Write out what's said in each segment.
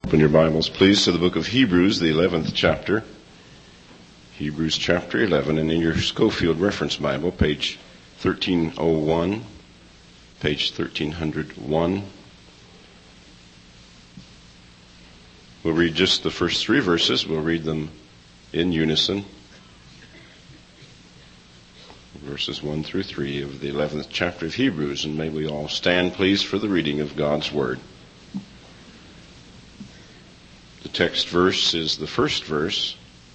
Open your Bibles, please, to the book of Hebrews, the 11th chapter. Hebrews chapter 11, and in your Schofield Reference Bible, page 1301, page 1301. We'll read just the first three verses. We'll read them in unison. Verses 1 through 3 of the 11th chapter of Hebrews, and may we all stand, please, for the reading of God's Word. The text verse is the first verse,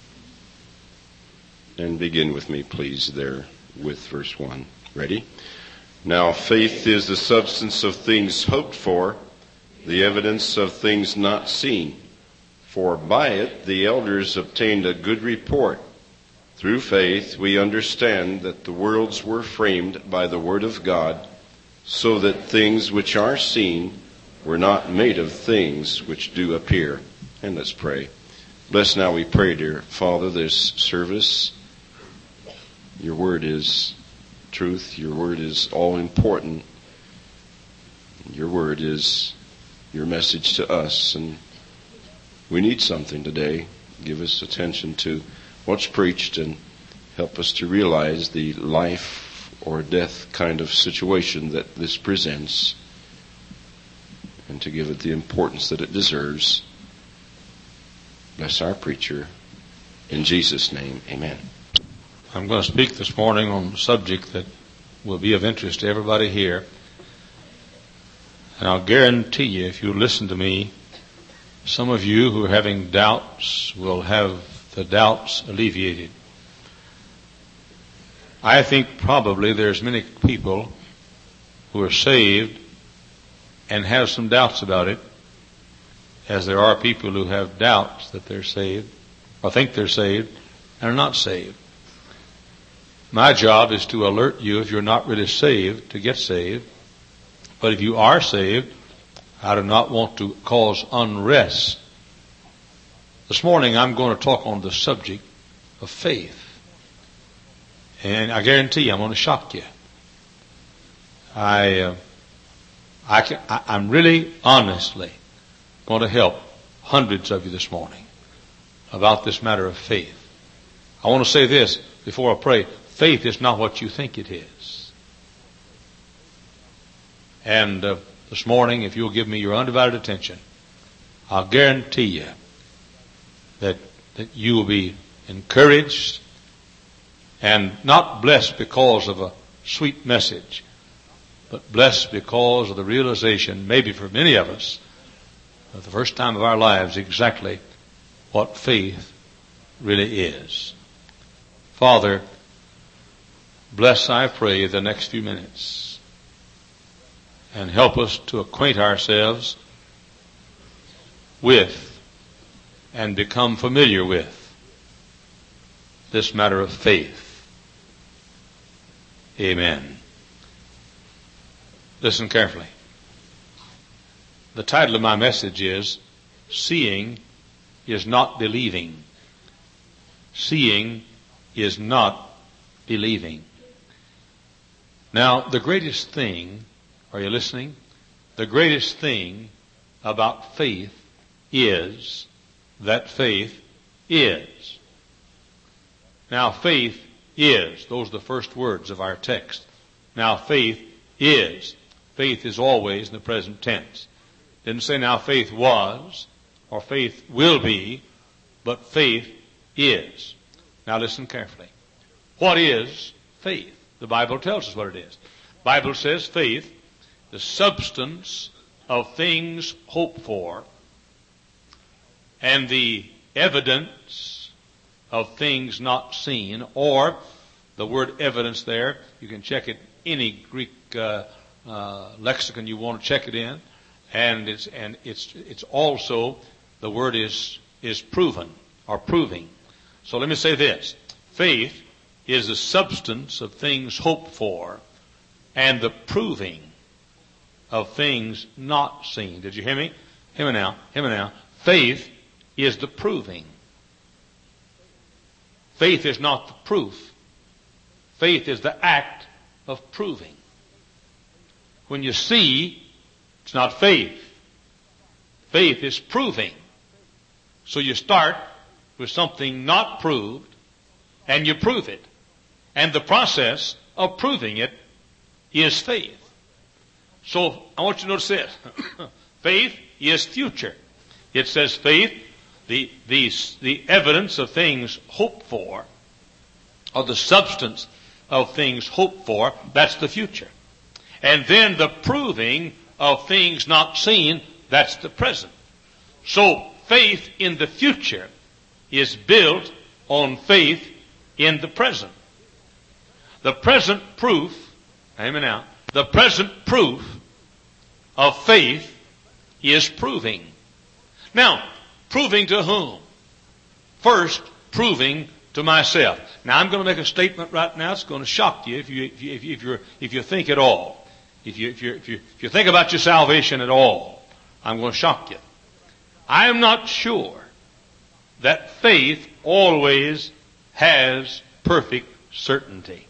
and begin with me, please, there with verse 1. Ready? Now faith is the substance of things hoped for, the evidence of things not seen. For by it the elders obtained a good report. Through faith we understand that the worlds were framed by the word of God, so that things which are seen were not made of things which do appear. And let's pray. Bless now, we pray, dear Father, this service. Your word is truth. Your word is all important. Your word is your message to us, and we need something today. Give us attention to what's preached and help us to realize the life or death kind of situation that this presents, and to give it the importance that it deserves. Bless our preacher. In Jesus' name, amen. I'm going to speak this morning on a subject that will be of interest to everybody here. And I'll guarantee you, if you listen to me, some of you who are having doubts will have the doubts alleviated. I think probably there's many people who are saved and have some doubts about it, as there are people who have doubts that they're saved, or think they're saved, and are not saved. My job is to alert you, if you're not really saved, to get saved. But if you are saved, I do not want to cause unrest. This morning I'm going to talk on the subject of faith. And I guarantee you I'm going to shock you. I'm really honestly going to help hundreds of you this morning about this matter of faith. I want to say this before I pray. Faith is not what you think it is. And this morning, if you'll give me your undivided attention, I'll guarantee you that you will be encouraged and not blessed because of a sweet message, but blessed because of the realization, maybe for many of us, for the first time of our lives, exactly what faith really is. Father, bless, I pray, the next few minutes, and help us to acquaint ourselves with and become familiar with this matter of faith. Amen. Listen carefully. The title of my message is, Seeing is Not Believing. Seeing is not believing. Now, the greatest thing, are you listening? The greatest thing about faith is that faith is. Now, faith is. Those are the first words of our text. Now, faith is. Faith is always in the present tense. Didn't say now faith was or faith will be, but faith is. Now listen carefully. What is faith? The Bible tells us what it is. The Bible says faith, the substance of things hoped for, and the evidence of things not seen, or the word evidence there, you can check it any Greek lexicon you want to check it in. And it's also, the word is proven or proving. So let me say this. Faith is the substance of things hoped for and the proving of things not seen. Did you hear me? Hear me now. Hear me now. Faith is the proving. Faith is not the proof. Faith is the act of proving. When you see, it's not faith. Faith is proving. So you start with something not proved, and you prove it. And the process of proving it is faith. So I want you to notice this. Faith is future. It says faith, the evidence of things hoped for, or the substance of things hoped for, that's the future. And then the proving of things not seen, that's the present. So faith in the future is built on faith in the present. The present proof, amen now, the present proof of faith is proving. Now, proving to whom? First, proving to myself. Now, I'm going to make a statement right now. It's going to shock you if you think at all. If you think about your salvation at all, I'm going to shock you. I am not sure that faith always has perfect certainty.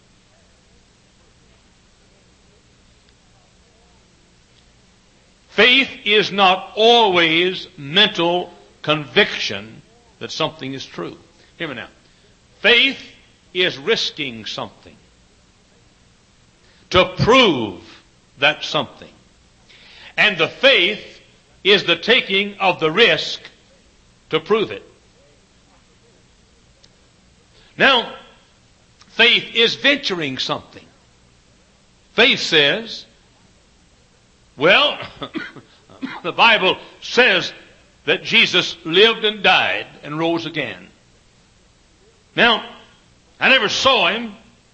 Faith is not always mental conviction that something is true. Hear me now. Faith is risking something to prove that something. And the faith is the taking of the risk to prove it. Now, faith is venturing something. Faith says, well, the Bible says that Jesus lived and died and rose again. Now, I never saw him,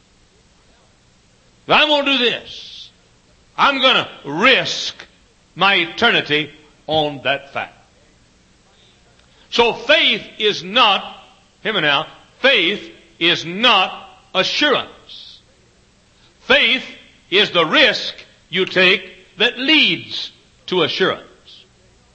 but I'm going to do this. I'm going to risk my eternity on that fact. So faith is not, hear me now, faith is not assurance. Faith is the risk you take that leads to assurance.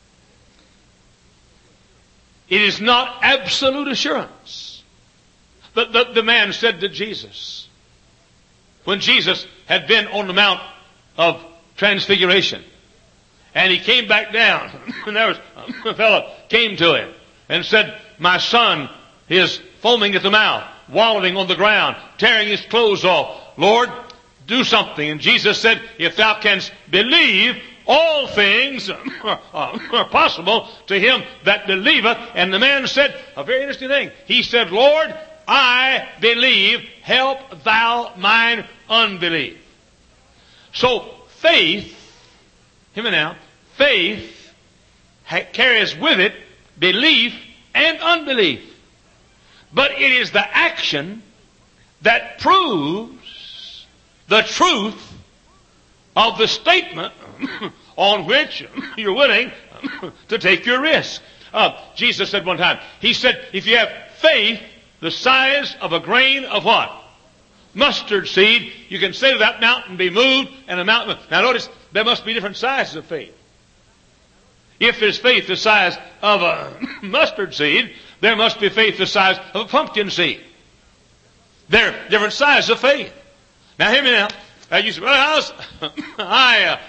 It is not absolute assurance. The man said to Jesus, when Jesus had been on the Mount of Transfiguration, and he came back down, and there was a fellow came to him and said, my son is foaming at the mouth, wallowing on the ground, tearing his clothes off. Lord, do something. And Jesus said, if thou canst believe, all things are possible to him that believeth. And the man said a very interesting thing. He said, Lord, I believe, help thou mine unbelief. So faith, hear me now, faith carries with it belief and unbelief. But it is the action that proves the truth of the statement on which you're willing to take your risk. Jesus said one time, he said, if you have faith the size of a grain of what? Mustard seed, you can say to that mountain, be moved, and the mountain... Now notice, there must be different sizes of faith. If there's faith the size of a mustard seed, there must be faith the size of a pumpkin seed. There are different sizes of faith. Now hear me now. You say, well, I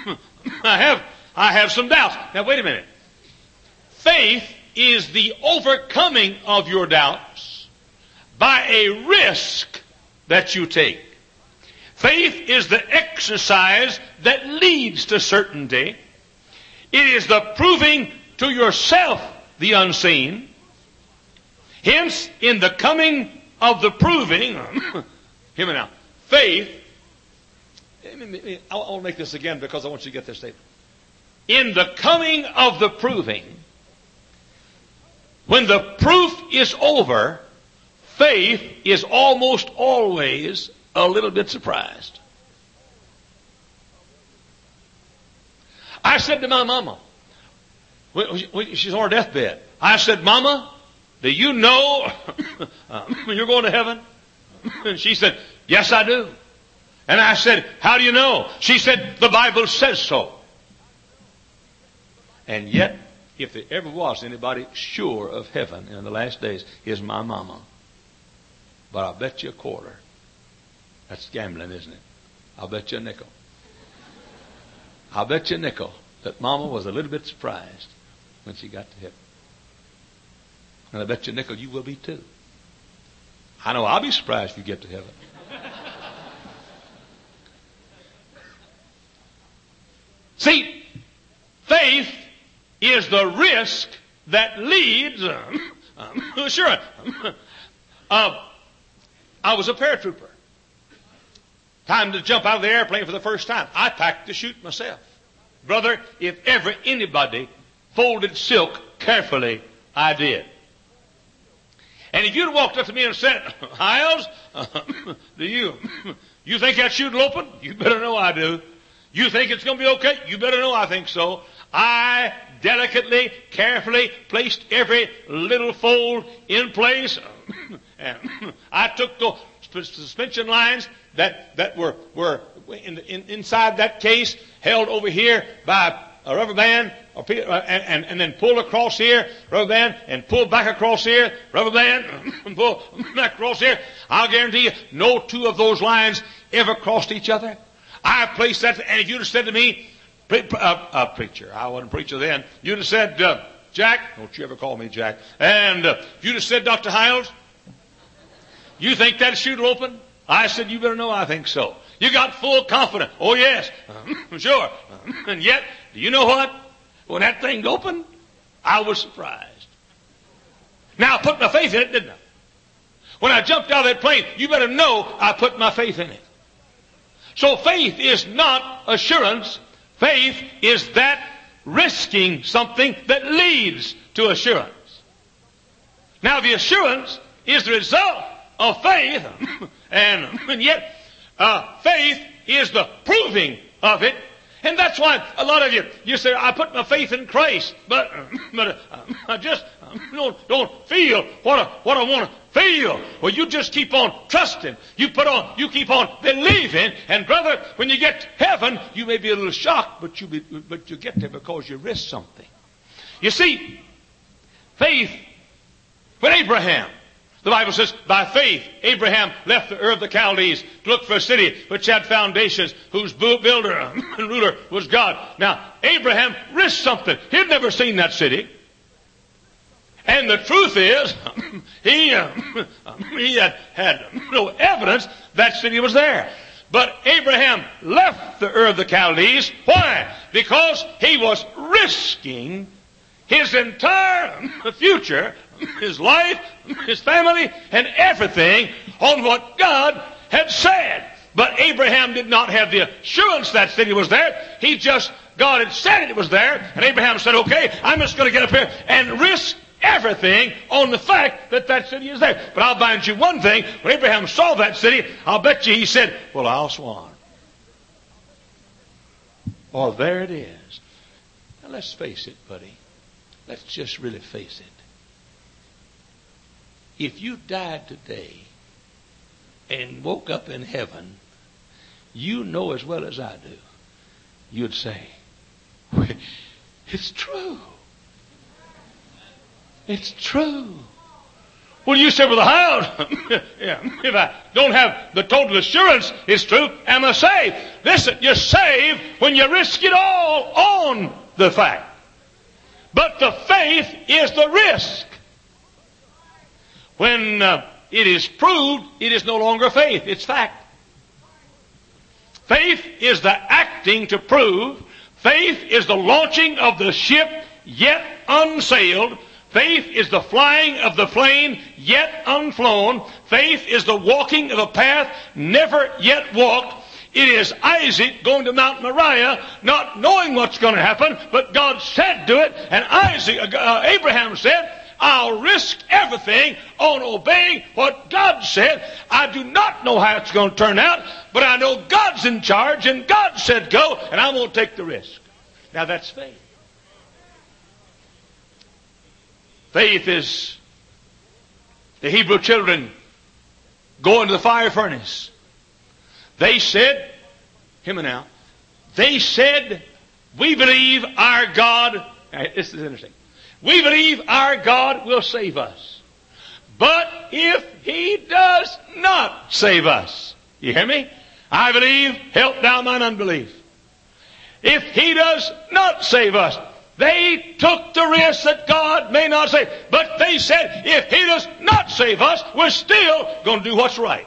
have some doubts. Now wait a minute. Faith is the overcoming of your doubts by a risk that you take. Faith is the exercise that leads to certainty. It is the proving to yourself the unseen. Hence, in the coming of the proving, hear me now, faith, I want to make this again because I want you to get this statement. In the coming of the proving, when the proof is over, faith is almost always a little bit surprised. I said to my mama, she's on her deathbed, I said, Mama, do you know you're going to heaven? And she said, yes, I do. And I said, how do you know? She said, the Bible says so. And yet, if there ever was anybody sure of heaven in the last days, is my mama. But I'll bet you a quarter. That's gambling, isn't it? I'll bet you a nickel. I'll bet you a nickel that Mama was a little bit surprised when she got to heaven. And I bet you nickel you will be too. I know I'll be surprised if you get to heaven. See, faith is the risk that leads assurance. I was a paratrooper. Time to jump out of the airplane for the first time. I packed the chute myself. Brother, if ever anybody folded silk carefully, I did. And if you'd walked up to me and said, Hiles, do you think that chute will open? You better know I do. You think it's going to be okay? You better know I think so. I delicately, carefully placed every little fold in place. And I took the suspension lines that were inside that case, held over here by a rubber band, and then pulled across here, rubber band, and pulled back across here, rubber band, and pulled back across here. I'll guarantee you, no two of those lines ever crossed each other. I placed that, and if you'd have said to me, preacher, I wasn't a preacher then, you'd have said, Jack, don't you ever call me Jack, and if you'd have said, Dr. Hiles, you think that chute will open? I said, you better know I think so. You got full confidence. Oh, yes, sure. And yet, do you know what? When that thing opened, I was surprised. Now, I put my faith in it, didn't I? When I jumped out of that plane, you better know I put my faith in it. So faith is not assurance. Faith is that risking something that leads to assurance. Now, the assurance is the result of faith, and yet faith is the proving of it. And that's why a lot of you say, I put my faith in Christ, but I just don't feel what I want to feel. Well, you just keep on trusting. You keep on believing. And brother, when you get to heaven, you may be a little shocked, but you get there because you risked something. You see, faith, when Abraham, the Bible says, by faith, Abraham left the Ur of the Chaldees to look for a city which had foundations, whose builder and ruler was God. Now, Abraham risked something. He'd never seen that city. And the truth is, he had no evidence that city was there. But Abraham left the Ur of the Chaldees. Why? Because he was risking his entire future, his life, his family, and everything on what God had said. But Abraham did not have the assurance that city was there. God had said it was there, and Abraham said, okay, I'm just going to get up here and risk everything on the fact that that city is there. But I'll find you one thing, when Abraham saw that city, I'll bet you he said, well, I'll swan. Oh, there it is. Now let's face it, buddy. Let's just really face it. If you died today and woke up in heaven, you know as well as I do, you'd say, it's true. It's true. Well, you said, well, how? Yeah, if I don't have the total assurance it's true, am I saved? Listen, you're saved when you risk it all on the fact. But the faith is the risk. When it is proved, it is no longer faith, it's fact. Faith is the acting to prove. Faith is the launching of the ship yet unsailed. Faith is the flying of the plane yet unflown. Faith is the walking of a path never yet walked. It is Isaac going to Mount Moriah, not knowing what's going to happen, but God said do it, and Abraham said, I'll risk everything on obeying what God said. I do not know how it's going to turn out, but I know God's in charge, and God said go, and I'm going to take the risk. Now that's faith. Faith is the Hebrew children go into the fire furnace. They said, hear me now, they said, we believe our God, this is interesting, we believe our God will save us. But if He does not save us, you hear me? I believe, help thou mine unbelief. If He does not save us, They took the risk that God may not save. But they said, if He does not save us, we're still going to do what's right.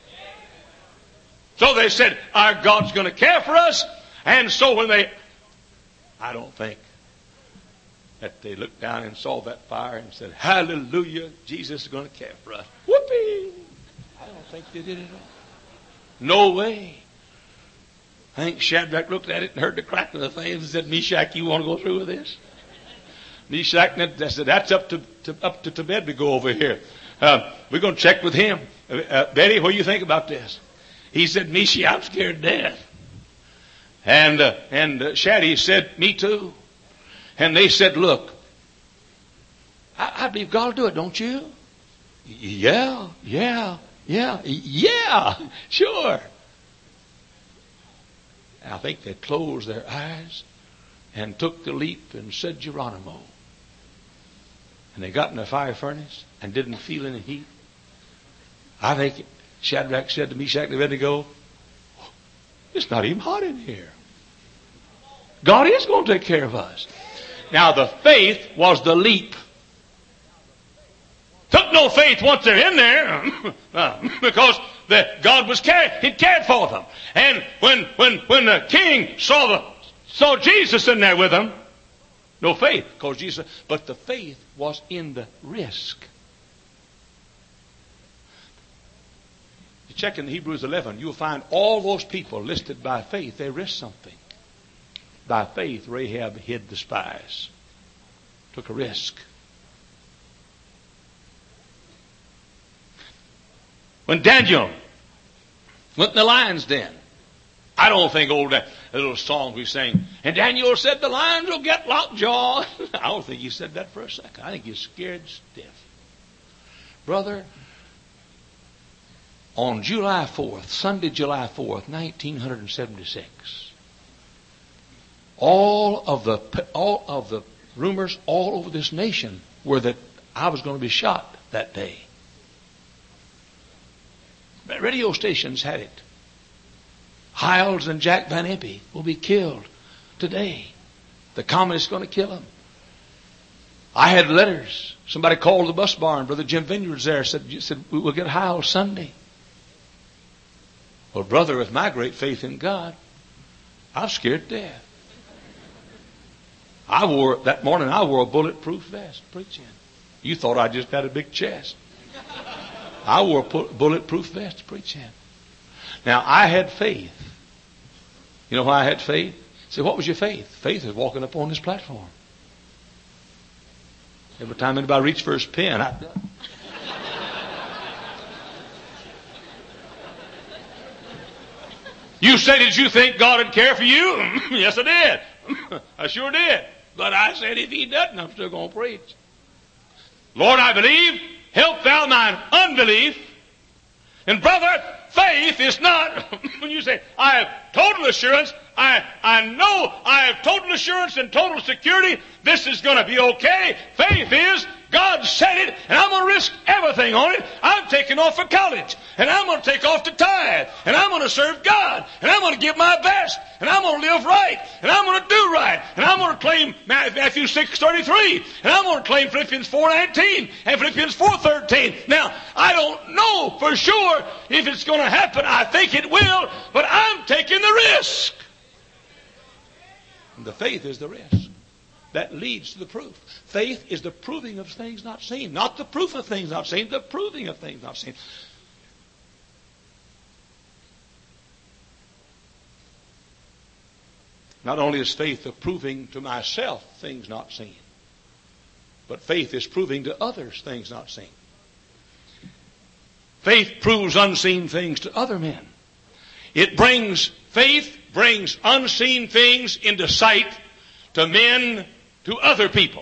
So they said, our God's going to care for us. And so when I don't think that they looked down and saw that fire and said, hallelujah, Jesus is going to care for us. Whoopee! I don't think they did it at all. No way. I think Shadrach looked at it and heard the crack of the thing and said, Meshach, you want to go through with this? Meshach said, that's up to bed we go over here. We're going to check with him. Betty, what do you think about this? He said, Meshach, I'm scared to death. And Shadrach said, me too. And they said, look, I believe God will do it, don't you? Yeah, sure. I think they closed their eyes and took the leap and said Geronimo. And they got in the fire furnace and didn't feel any heat. I think Shadrach said to Meshach and Abednego, it's not even hot in here. God is going to take care of us. Now the faith was the leap. Took no faith once they're in there because God was He cared for them. And when the king saw Jesus in there with them, no faith, because Jesus. But the faith was in the risk. You check in Hebrews 11, you'll find all those people listed by faith. They risked something. By faith, Rahab hid the spies. Took a risk. When Daniel went in the lion's den, I don't think that little song we sang, and Daniel said the lions will get lockjaw. I don't think he said that for a second. I think he's scared stiff. Brother, on July 4th, Sunday, July 4th, 1976, all of the rumors all over this nation were that I was going to be shot that day. Radio stations had it. Hiles and Jack Van Impe will be killed today. The communists are going to kill them. I had letters. Somebody called the bus barn. Brother Jim Vineyards there said we'll get Hiles Sunday. Well, brother, with my great faith in God, I'm scared to death. That morning I wore a bulletproof vest preaching. You thought I just had a big chest. I wore a bulletproof vest preaching. Now, I had faith. You know why I had faith? Say, what was your faith? Faith is walking up on this platform. Every time anybody reached for his pen, I'd done. You say, did you think God would care for you? Yes, I did. I sure did. But I said, if He doesn't, I'm still going to preach. Lord, I believe. Help thou mine unbelief. And brother, faith is not, when you say, I have total assurance, I know I have total assurance and total security, this is going to be okay. Faith is, God said it, and I'm going to risk everything on it. I'm taking off for college, and I'm going to take off to tithe, and I'm going to serve God, and I'm going to give my best, and I'm going to live right, and I'm going to do right, and I'm going to claim Matthew 6:33, and I'm going to claim Philippians 4:19 and Philippians 4:13. Now, I don't know for sure if it's going to happen. I think it will, but I'm taking the risk. And the faith is the risk. That leads to the proof. Faith is the proving of things not seen. Not the proof of things not seen, the proving of things not seen. Not only is faith the proving to myself things not seen, but faith is proving to others things not seen. Faith proves unseen things to other men. Faith brings unseen things into sight to men, to other people.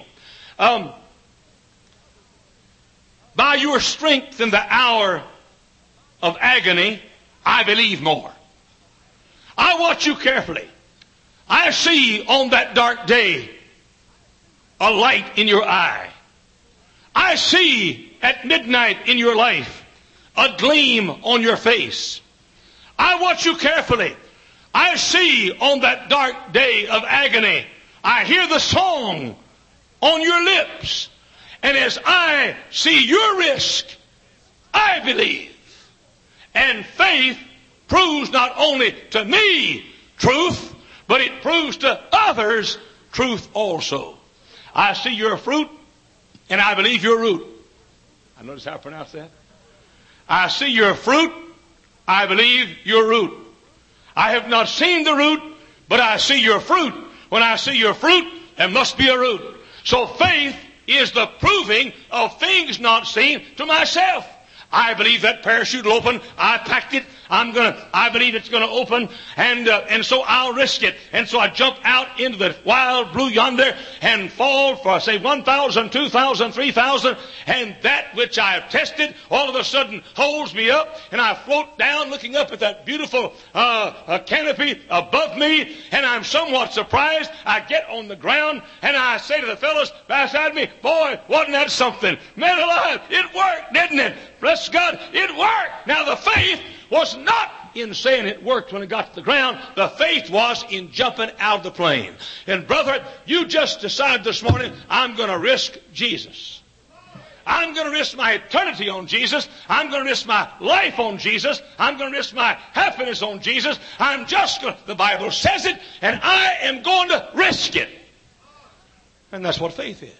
By your strength in the hour of agony, I believe more. I watch you carefully. I see on that dark day a light in your eye. I see at midnight in your life a gleam on your face. I watch you carefully. I see on that dark day of agony, I hear the song on your lips. And as I see your risk, I believe. And faith proves not only to me truth, but it proves to others truth also. I see your fruit, and I believe your root. I notice how I pronounce that. I see your fruit, I believe your root. I have not seen the root, but I see your fruit. When I see your fruit, there must be a root. So faith is the proving of things not seen to myself. I believe that parachute will open. I packed it. I believe it's going to open, and so I'll risk it. And so I jump out into the wild blue yonder and fall for, say, 1,000, 2,000, 3,000, and that which I have tested all of a sudden holds me up, and I float down looking up at that beautiful canopy above me, and I'm somewhat surprised. I get on the ground, and I say to the fellows beside me, boy, wasn't that something? Man alive, it worked, didn't it? Bless God, it worked. Now the faith was not in saying it worked when it got to the ground. The faith was in jumping out of the plane. And brother, you just decide this morning, I'm going to risk Jesus. I'm going to risk my eternity on Jesus. I'm going to risk my life on Jesus. I'm going to risk my happiness on Jesus. I'm just going to, the Bible says it, and I am going to risk it. And that's what faith is.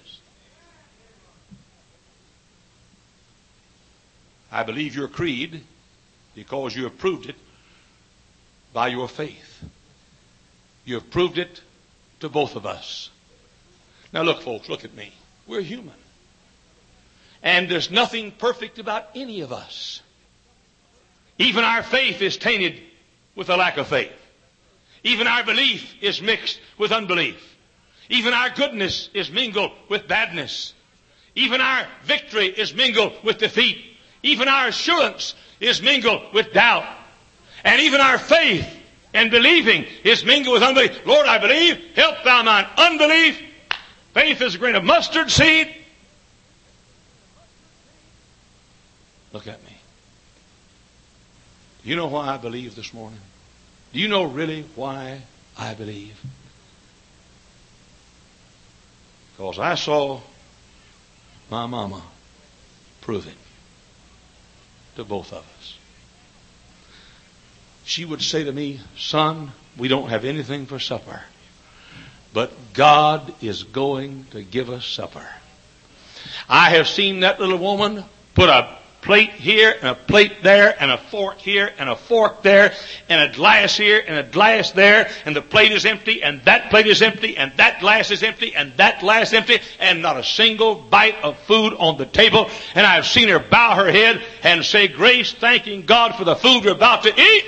I believe your creed because you have proved it by your faith. You have proved it to both of us. Now look, folks, look at me. We're human. And there's nothing perfect about any of us. Even our faith is tainted with a lack of faith. Even our belief is mixed with unbelief. Even our goodness is mingled with badness. Even our victory is mingled with defeat. Even our assurance is mingled with doubt. And even our faith and believing is mingled with unbelief. Lord, I believe. Help thou mine unbelief. Faith is a grain of mustard seed. Look at me. Do you know why I believe this morning? Do you know really why I believe? Because I saw my mama prove it to both of us. She would say to me, son, we don't have anything for supper, but God is going to give us supper. I have seen that little woman put a plate here and a plate there and a fork here and a fork there and a glass here and a glass there, and the plate is empty and that plate is empty and that glass is empty and that glass empty, and not a single bite of food on the table. And I've seen her bow her head and say grace, thanking God for the food we're about to eat.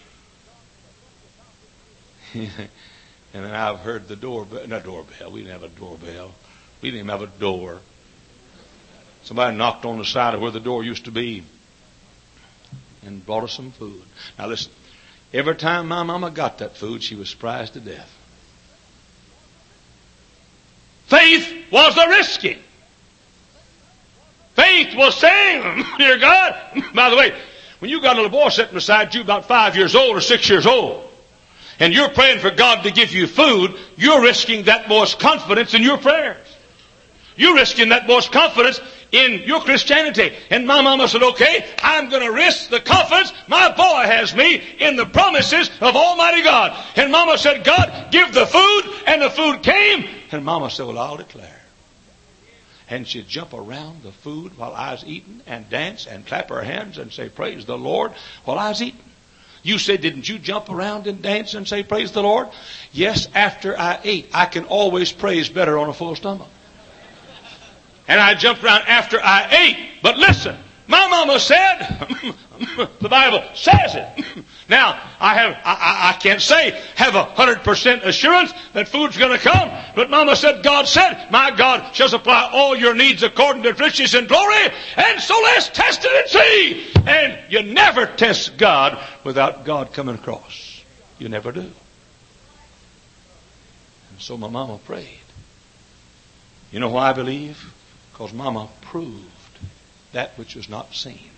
And then I've heard the doorbell. Not doorbell. We didn't have a doorbell. We didn't even have a door. Somebody knocked on the side of where the door used to be and brought us some food. Now listen, every time my mama got that food, she was surprised to death. Faith was the risking. Faith was saying, dear God, by the way, when you got a little boy sitting beside you about 5 years old or 6 years old, and you're praying for God to give you food, you're risking that boy's confidence in your prayers. You're risking that boy's confidence in your Christianity. And my mama said, okay, I'm going to risk the confidence my boy has me in the promises of Almighty God. And mama said, God, give the food. And the food came. And mama said, well, I'll declare. And she'd jump around the food while I was eating and dance and clap her hands and say, praise the Lord, while I was eating. You said, didn't you jump around and dance and say, praise the Lord? Yes, after I ate. I can always praise better on a full stomach. And I jumped around after I ate. But listen, my mama said, the Bible says it. Now, I can't say have 100% assurance that food's going to come. But mama said, God said, my God shall supply all your needs according to riches and glory. And so let's test it and see. And you never test God without God coming across. You never do. And so my mama prayed. You know why I believe? Because mama proved that which was not seen.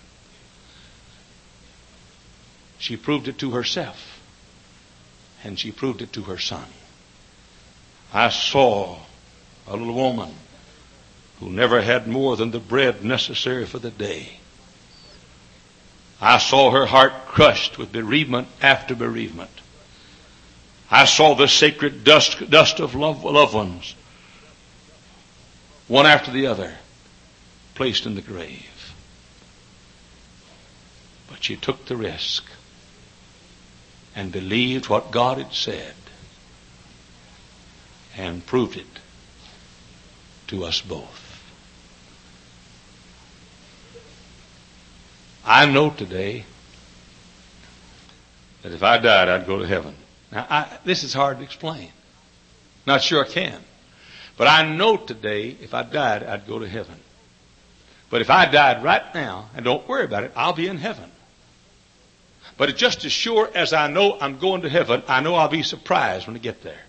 She proved it to herself, and she proved it to her son. I saw a little woman who never had more than the bread necessary for the day. I saw her heart crushed with bereavement after bereavement. I saw the sacred dust of loved ones, one after the other, placed in the grave. But she took the risk and believed what God had said and proved it to us both. I know today that if I died, I'd go to heaven. Now, this is hard to explain. Not sure I can. But I know today, if I died, I'd go to heaven. But if I died right now, and don't worry about it, I'll be in heaven. But it's just as sure as I know I'm going to heaven, I know I'll be surprised when I get there.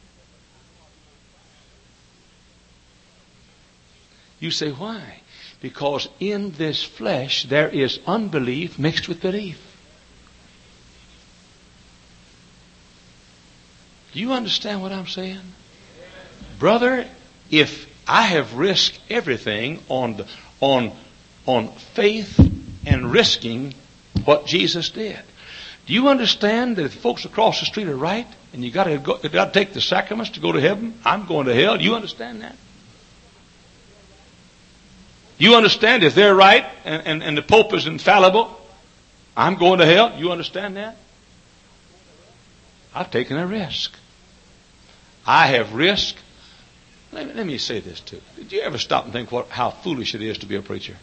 You say, why? Because in this flesh there is unbelief mixed with belief. Do you understand what I'm saying? Brother, if I have risked everything on faith and risking what Jesus did, do you understand that if folks across the street are right and you got to take the sacraments to go to heaven, I'm going to hell? Do you understand that? You understand if they're right and the Pope is infallible, I'm going to hell? You understand that? I've taken a risk. I have risked. Let me say this too. Did you ever stop and think how foolish it is to be a preacher?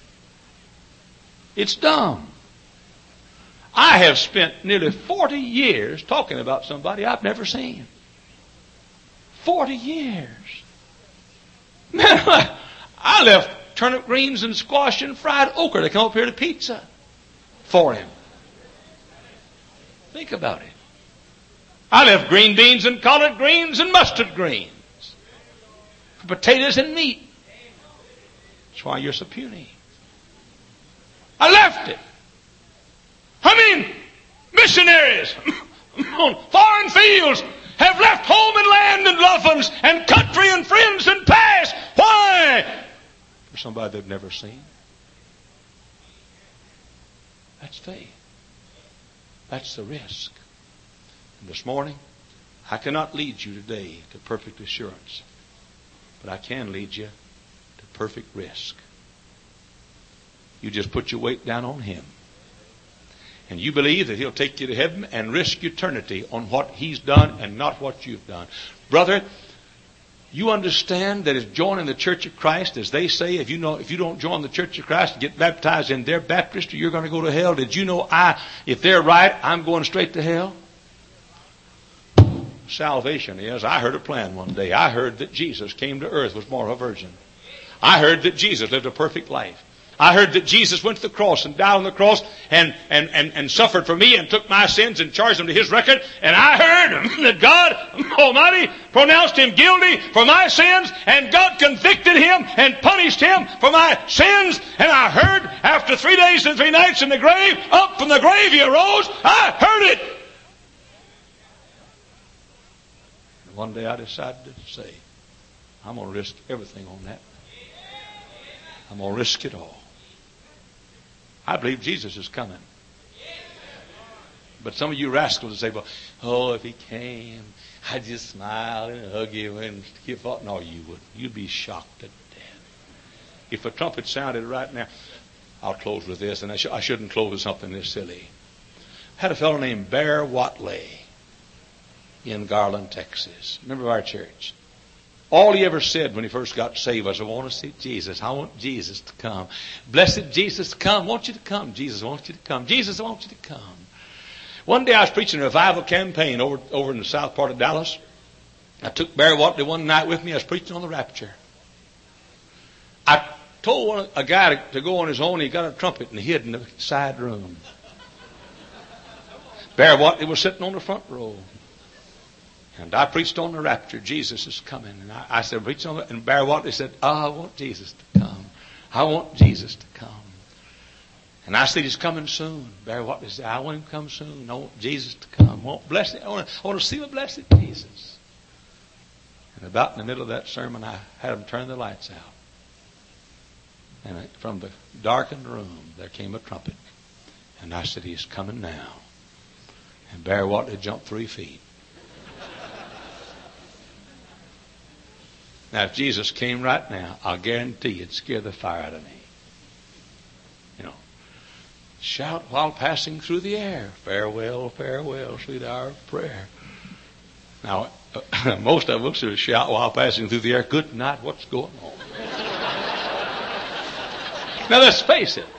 It's dumb. I have spent nearly 40 years talking about somebody I've never seen. 40 years. Man, I left turnip greens and squash and fried okra to come up here to pizza for him. Think about it. I left green beans and collard greens and mustard greens for potatoes and meat. That's why you're so puny. I left it. I mean, missionaries on foreign fields have left home and land and loved ones and country and friends and past. Why? For somebody they've never seen. That's faith. That's the risk. And this morning, I cannot lead you today to perfect assurance, but I can lead you to perfect risk. You just put your weight down on Him. And you believe that He'll take you to heaven and risk eternity on what He's done and not what you've done. Brother, you understand that it's joining the Church of Christ, as they say, if you don't join the Church of Christ and get baptized in their baptistry, you're going to go to hell. Did you know if they're right, I'm going straight to hell? Salvation is, I heard a plan one day. I heard that Jesus came to earth, was born of a virgin. I heard that Jesus lived a perfect life. I heard that Jesus went to the cross and died on the cross and suffered for me and took my sins and charged them to His record. And I heard that God Almighty pronounced Him guilty for my sins, and God convicted Him and punished Him for my sins. And I heard after 3 days and 3 nights in the grave, up from the grave He arose. I heard it. And one day I decided to say, I'm going to risk everything on that. I'm going to risk it all. I believe Jesus is coming. But some of you rascals will say, well, oh, if He came, I'd just smile and hug you and give up. No, you wouldn't. You'd be shocked to death. If a trumpet sounded right now, I'll close with this, and I shouldn't close with something this silly. I had a fellow named Bear Watley in Garland, Texas. Remember our church? All he ever said when he first got saved was, I want to see Jesus. I want Jesus to come. Blessed Jesus, come. I want you to come. Jesus, I want you to come. Jesus, I want you to come. One day I was preaching a revival campaign over in the south part of Dallas. I took Barry Watley one night with me. I was preaching on the rapture. I told a guy to go on his own. He got a trumpet and hid in the side room. Barry Watley was sitting on the front row. And I preached on the rapture. Jesus is coming. And I said, preach on it. And Barry Watley said, I want Jesus to come. I want Jesus to come. And I said, He's coming soon. Barry Watley said, I want Him to come soon. I want Jesus to come. I want to see the blessed Jesus. And about in the middle of that sermon, I had them turn the lights out. And from the darkened room, there came a trumpet. And I said, He's coming now. And Barry Watley jumped 3 feet. Now, if Jesus came right now, I'll guarantee it'd scare the fire out of me. You know, shout while passing through the air. Farewell, farewell, sweet hour of prayer. Now, most of us would shout while passing through the air, good night, what's going on? Now, let's face it.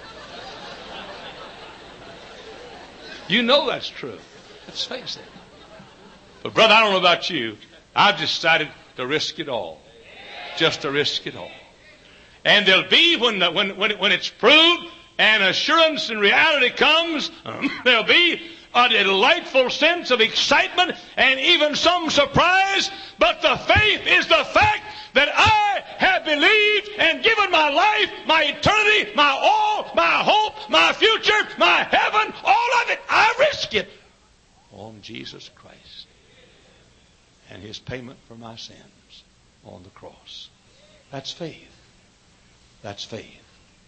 You know that's true. Let's face it. But, brother, I don't know about you. I've decided to risk it all. Just to risk it all. And there'll be, when it's proved and assurance and reality comes, there'll be a delightful sense of excitement and even some surprise. But the faith is the fact that I have believed and given my life, my eternity, my all, my hope, my future, my heaven, all of it. I risk it on Jesus Christ and His payment for my sins on the cross. That's faith. That's faith.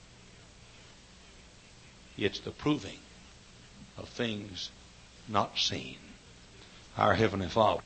It's the proving of things not seen. Our Heavenly Father.